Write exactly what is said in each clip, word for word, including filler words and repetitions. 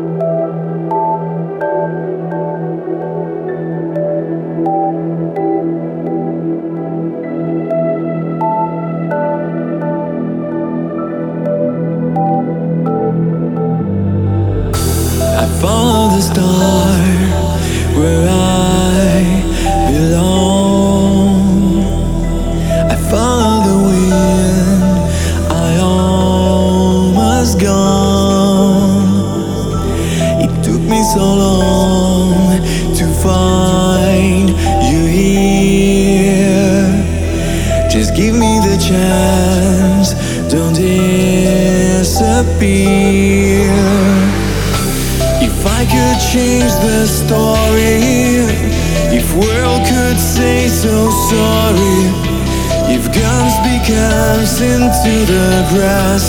I follow the star where I belong. I follow the wind, I almost gone. It took me so long to find you here. Just give me the chance, don't disappear. If I could change the story, if world could say so sorry, if guns become into the grass,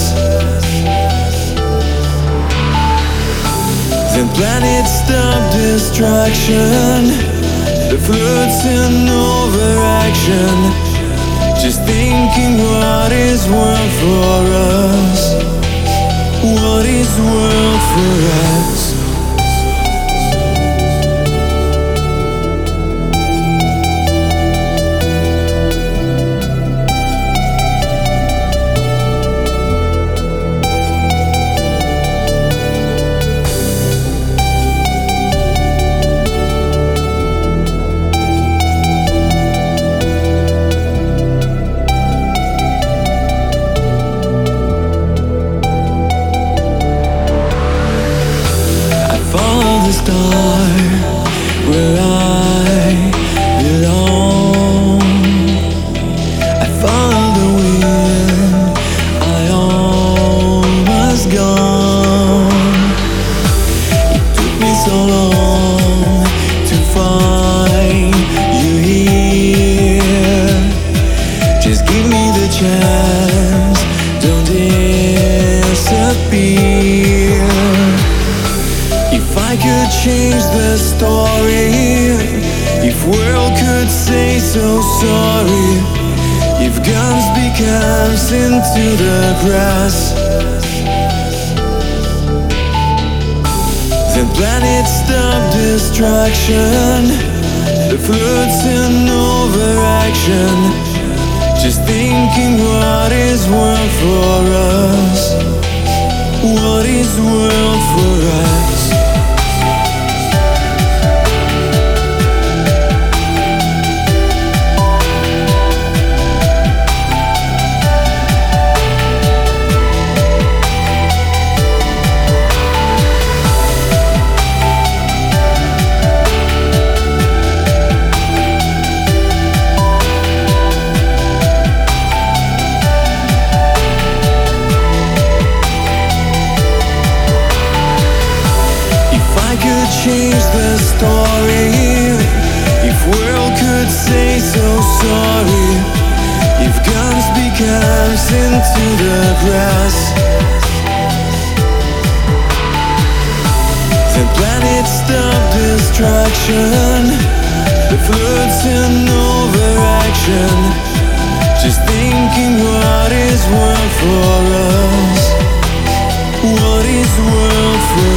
then planets stop destruction, the floods and overaction. Just thinking what is world for us, what is world for us. Follow the star where I belong. I follow the wind, I almost gone. It took me so long to find you here. Just give me the chance, don't disappear. If I could change the story, if world could say so sorry, if guns become into the grass, then planets stop destruction, the floods and overaction. Just thinking what is world for us, what is world for us. Change the story, if world could say so sorry, if guns become into the grass, then planets stop destruction, the floods and overaction. Just thinking what is world for us, what is world for us.